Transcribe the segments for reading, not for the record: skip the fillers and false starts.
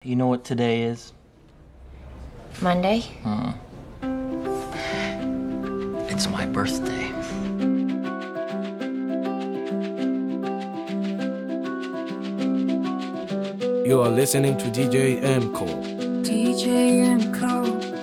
You know what today is? Monday? It's my birthday. You are listening to DJ M-Co. DJ M-Co.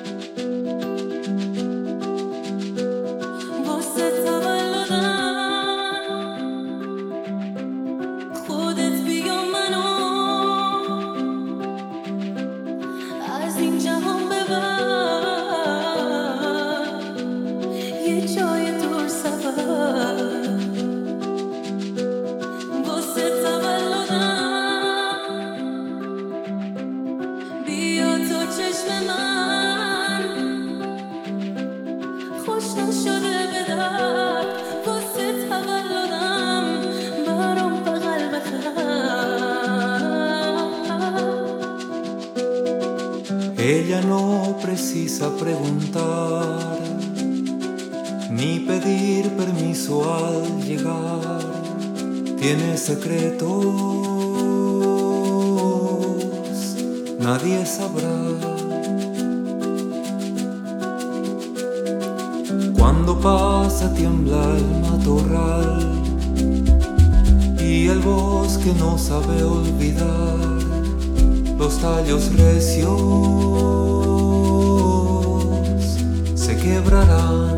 Ella no precisa preguntar ni pedir permiso al llegar. Tiene secretos, nadie sabrá. Cuando pasa tiembla el matorral y el bosque no sabe olvidar los tallos recios se quebrarán.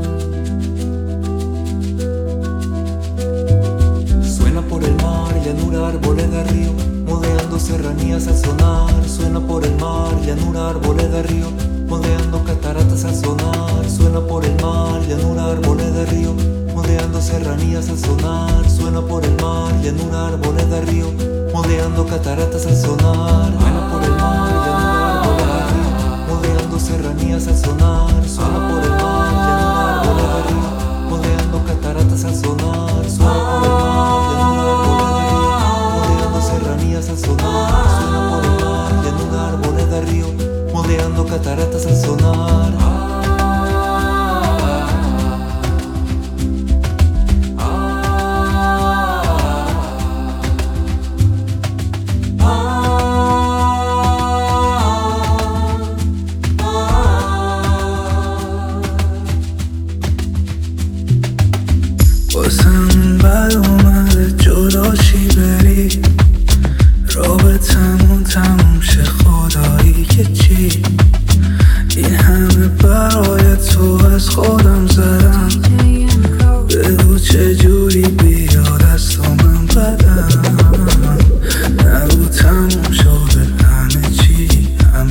Suena por el mar, llanura, arboleda, río, modeando serranías al sonar. Suena por el mar, llanura, arboleda, río, modeando cataratas al sonar. Suena por el mar, llanura, arboleda, río, modeando serranías al sonar. Suena por el mar, llanura, arboleda, río, modeando cataratas al sonar. Suena por el mar, llanura, arboleda, río, modeando serranías al sonar. Suena por el mar, llanura, arboleda, río, modeando cataratas al sonar. Suena por el mar, llanura, arboleda, río, modeando serranías al sonar. Suena por el mar, llanura, arboleda, río, modeando cataratas al sonar. واسم بد اومده جدا چی بری رابطمون تموم شه خدایی که چی این همه برای تو از خودم زدم بگو چجوری بیا دست من بدم نگو تموم شده همه چی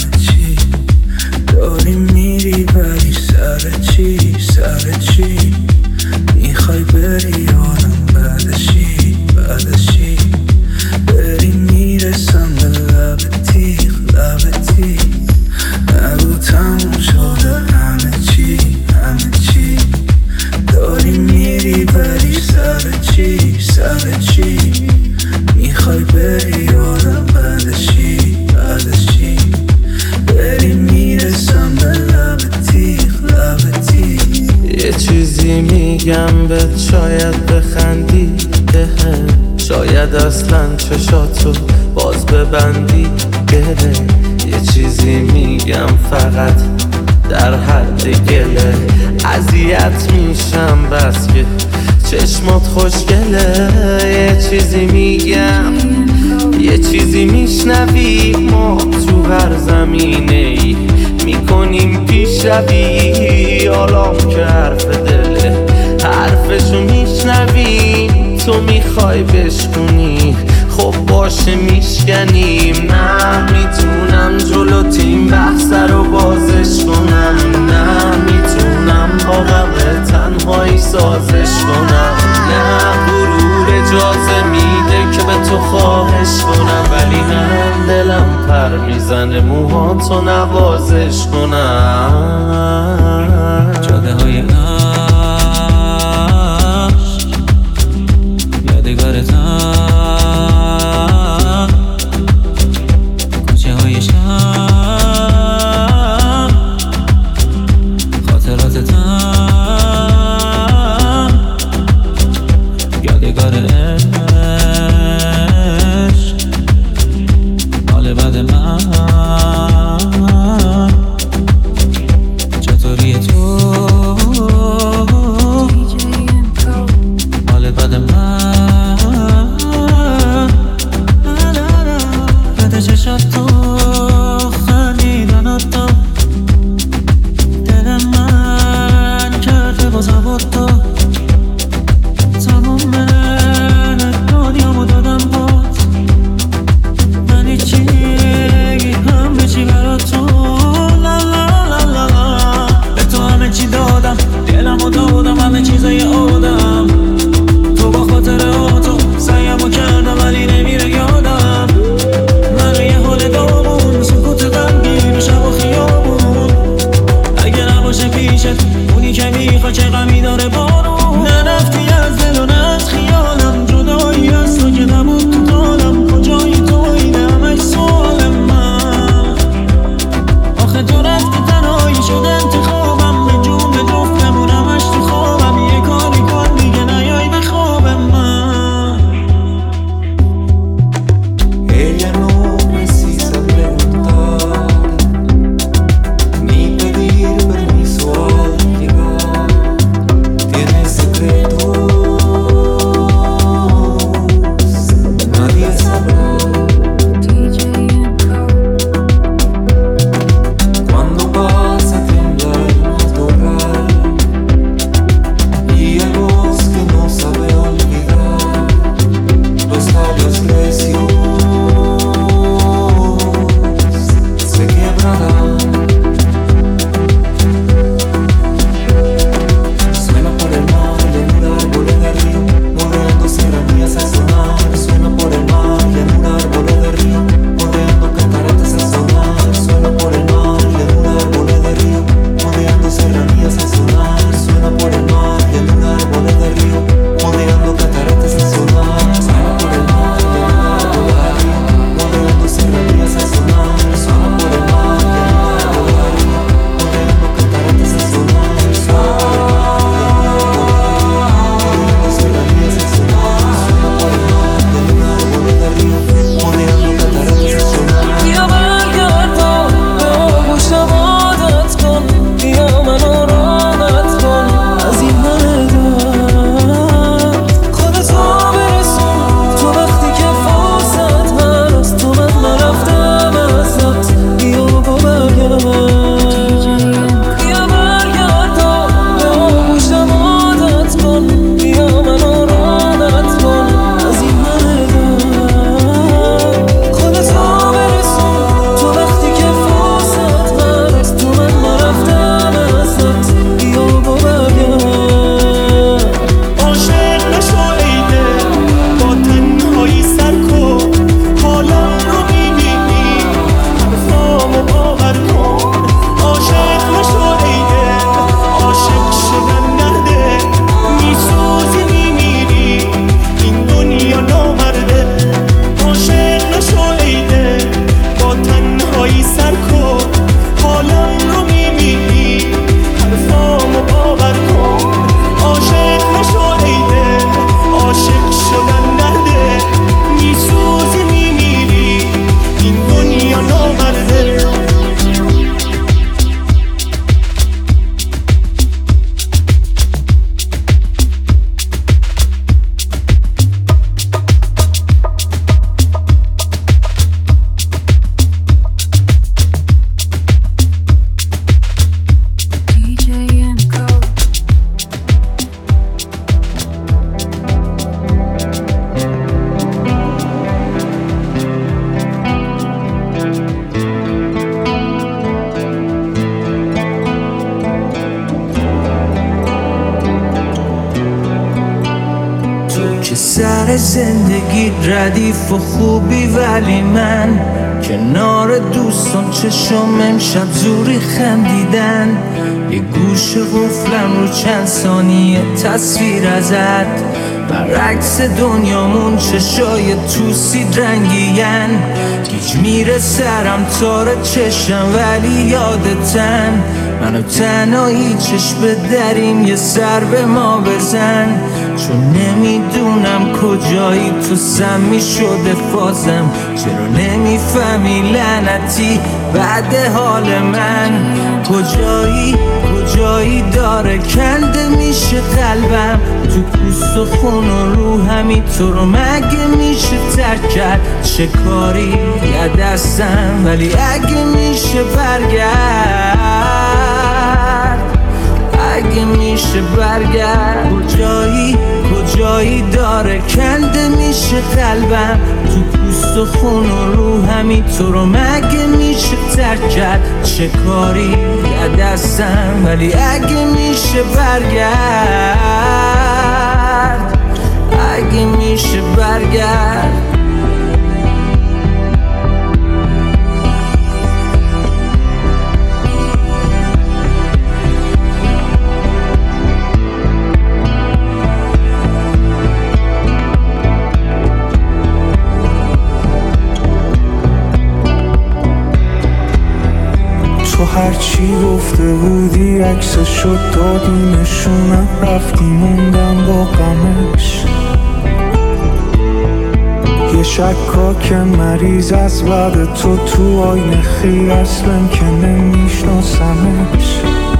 داری میری ولی سر چی میخوای بری یادم بعدشی بری میرسم به لب تیغ نگو تموم شده همه چی داری میری بری سر چی میخوای بری یادم بعدشی بری میرسم به لب تیغ یه چیزی میگم بهت شاید بخندی شاید اصلا چشاتو باز ببندی گله یه چیزی میگم فقط در حد گله اذیت میشم بس که چشمات خوشگله یه چیزی میگم یه چیزی میشنوی ما تو هر زمینه ای میکنیم پیشروی آلام که حرف دله حرفشو میشنوی تو میخوای بشکنی خب باشه میشکنیم نه میتونم جلو تیم بحث رو بازش کنم نه میتونم با غم تنهایی سازش کنم نه غرور اجازه میده که به تو خواهش کنم ولی هم دلم پر میزنه موهاتو نوازش کنم جاده های عشق یادگارتم کوچه های شب خاطراتتم یادگار عشق. 'Cause تو خندیدن تو دل من کرده باز با تو تمام دنیامو دادم باز من هیچی همه چی برا تو لا لا لا لا به تو همه چی دادم دلمو دادم همه چیزای آدم تو با خاطر تو سعیمو کردم ولی نمیره یادم من یه حال دامون سکوت قلبی شب و خیابون اگه نباشه پیشت اونی که میخوا چه غمی داره بارون نرفتی از دل و نه از خیالم جدایی از تو که نبود تو دالم کجایی تو اینه همش سوال من آخه تو رفتی تنهایی شد انتخابم به جون به جفتمون همش تو خوابم یه کاری کن دیگه نیای به خواب من Ella no precisa preguntar ni pedir permiso al llegar. Tiene secretos, nadie sabrá. DJ Emco. Cuando pasa tiembla el matorral y hay voz que no sabe olvidar. Los labios recios se quebrarán. Suena por el mar, llanura, árboles de río, modeando serranías al sonar. Suena por el mar, llanura, árboles de río, modeando cataratas al sonar. Suena por el mar, llanura, árboles de río, modeando serranías al sonar. Suena por el mar, llanura, árboles de río, modeando cataratas al sonar. Suena por el mar, llanura, árboles de río, modeando serranías al sonar. Suena por el mar, llanura, árboles de río, modeando cataratas al sonar. بیا برگرد با گوشم عادت کن بیا منو راحت کن از این همه درد خودتو برسون تو وقتی که فرصت هست تو من نرفتم ازت بیا برگرد بیا برگرد با گوشم عادت کن بیا منو راحت کن از این همه درد خودتو برسون تو وقتی که فرصت هست تو من نرفتم ازت بیا برگرد عاشق نشو ای دل با تنهایی سر کن حالم رو میبینی حرفامو باور کن عاشق نشو ای دل عاشق شدن نرده میسوزی میمیری این دنیا نامرده عاشق نشو ای دل با تنهایی سر کن حالم رو میبینی حرفامو باور کن عاشق نشو ای دل عاشق شدن نرده میسوزی میمیری این دنیا نامرده DJ Emco. تو که سر زندگی ردیف و خوبی ولی من کنار دوستان چشم امشب زوری خندیدن یه گوش قفلم رو چند ثانیه تصویر ازت برعکس دنیامون چشای توسید رنگین گیج میره سرم تار چشم ولی یادتن منو تنهایی چشم دریم یه سر به ما بزن چون نمیدونم کجایی تو سمی شده فازم چرا نمیفهمی لعنتی بعد حال من کجایی کجایی داره کنده میشه قلبم تو پوست و خون و روحمی تو رو مگه میشه ترک کرد چه کاری یه دستم ولی اگه میشه برگرد اگه میشه برگرد کجایی داره کنده میشه قلبم تو پوست و خون و روحمی تو رو مگه میشه ترک کرد چه کاری یه دستم ولی اگه میشه برگرد اگه میشه برگرد تو هرچی گفته بودی عکسشو دادی نشونم رفتی موندم با غمش یه شکاک مریض از بعد تو آینه خیلی اصلا که نمیشناسمش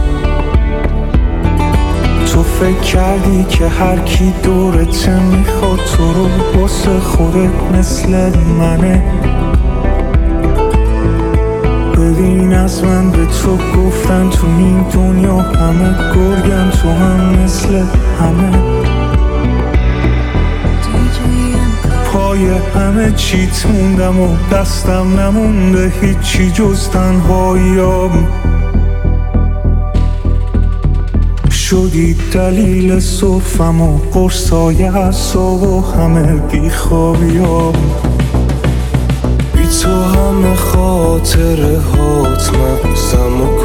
تو فکر کردی که هر کی دورته میخواد تو رو واسه خودت مثل منه ببین از من به تو گفتن تو این دنیا همه گرگن تو هم مثل همه پای همه چیت موندم و دستم نمونده هیچی جز تنهاییام شدی دلیل صرفم و قرصای اعصاب و همه بیخوابیام بی تو همه خاطره هات مغزم و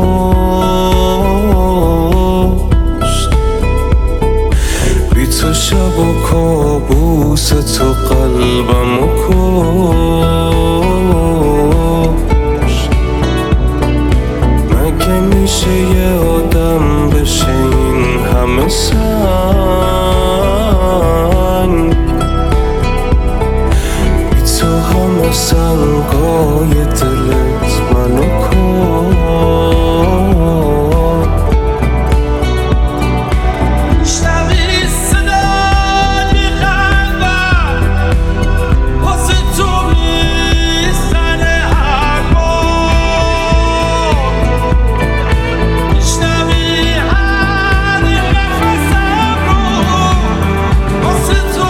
کشت بی تو شب و کابوس تو قلبم و کشت مگه میشه یه آدم بشه این همه سنگ سنگای دلت منو شنوی صدای قلبم واسه تو میزنه هر بار شنوی هر نفسم رو واسه تو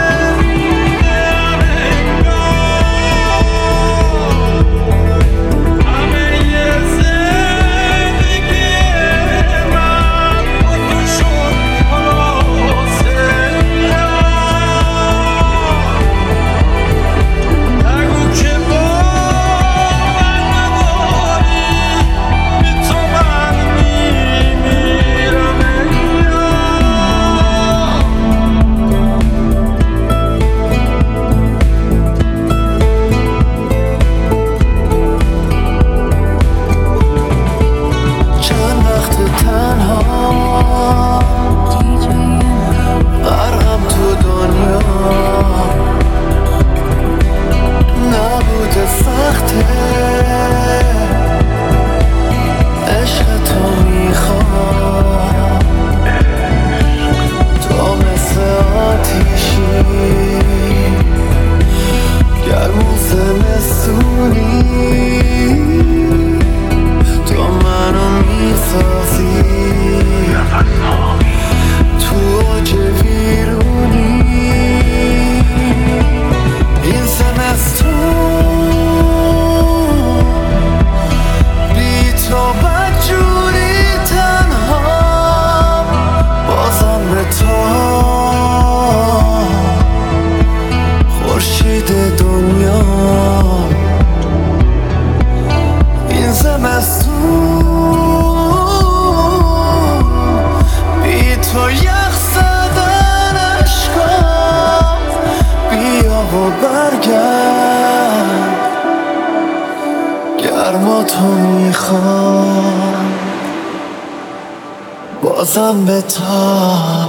بازم به تا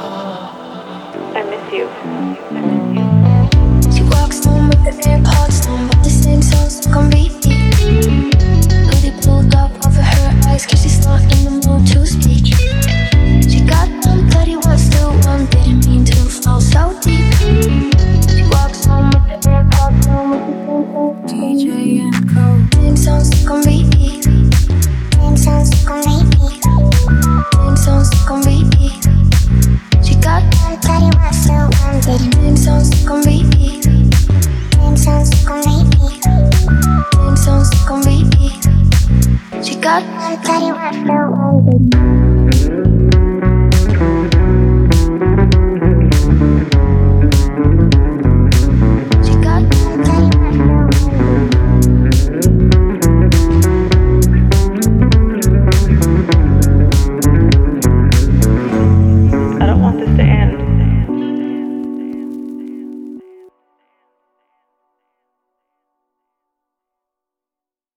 She walks home with the AirPods on, but the same songs can be. Hoodie pulled up over her eyes, 'cause she's not in the mood to God, I tell you I feel